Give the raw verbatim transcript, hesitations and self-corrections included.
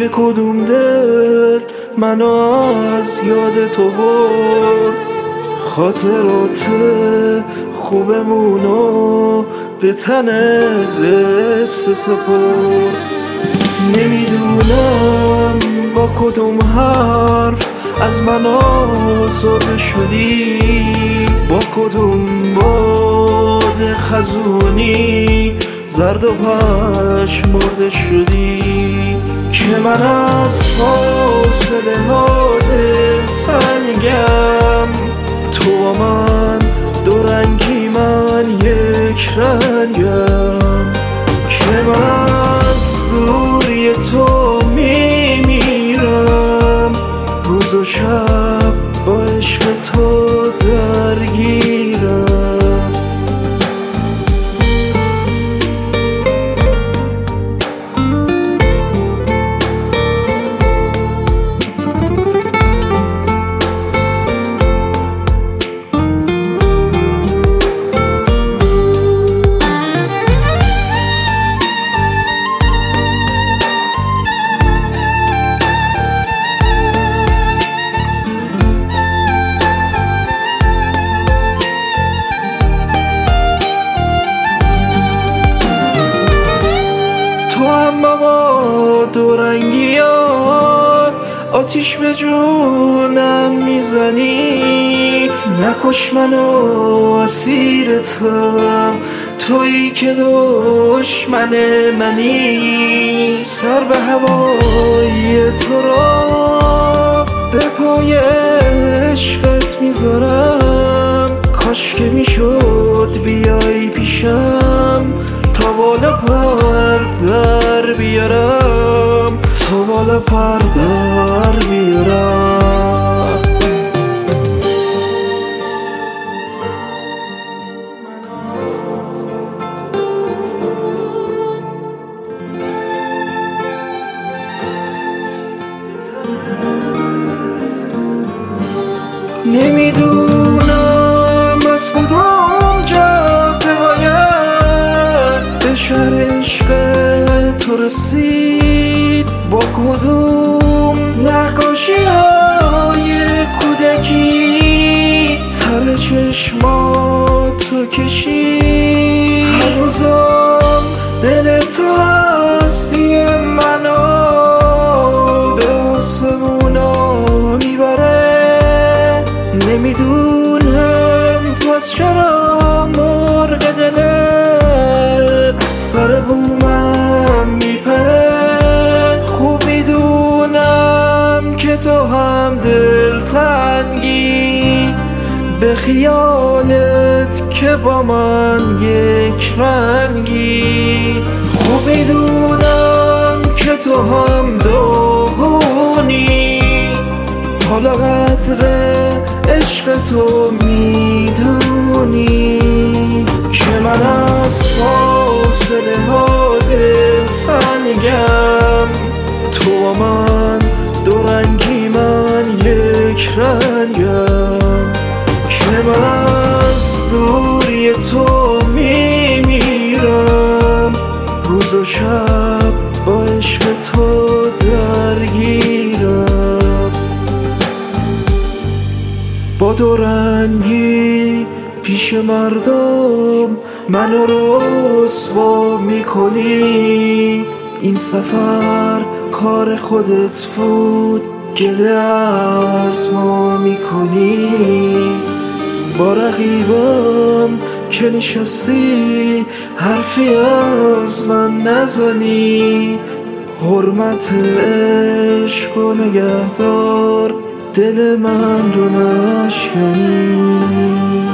که کدوم دل منو از یاد تو برد، خاطرات خوبمونو به تن قصه سپرد. نمیدونم با کدوم حرف از من آزرده شدی، با کدوم باد خزونی زرد و پژمرده شدی، که من از فاصله ها دلتنگم. تو و من دو رنگی، من یک رنگم، که من از دوری تو میمیرم. روز و شب با عشق تو درگیرم. تو هم با دو رنگیات آتیش به جونم میزنی. نکش منو اسیرتم، تویی که دشمن منی. سر به هوای تو را به پای عشقت میذارم. کاش که میشد بیای پیشم تا بالا پر در بیارم، تا بالا پر در بیارم. نمیدونم از کدوم جاده باید به شهر عشق تو رسید، با کدوم نقاشی های کودکی تر چشماتو کشید. هنوزم دل تو هستی منو به آسمونا میبره. نمیدونم پس چرا مرغ دلت از سر بومم میپره. خوب میدونم که تو هم دلتنگی به خیالت که با من یک رنگی. خوب میدونم که تو هم داغونی، حالا قدر عشق تو میدونی. که من از فاصله ها دلتنگم. تو و من دو رنگی، من یک رنگم، که من از دوری تو میمیرم. روز و شب با عشق تو درگیرم. با دو رنگی پیش مردم منو رسوا میکنی. این سفر کار خودت بود، گله از ما میکنی. با رقیبم که نشستی حرفی از من نزنی. حرمت عشق و نگهدار، دل من رو نشکنی.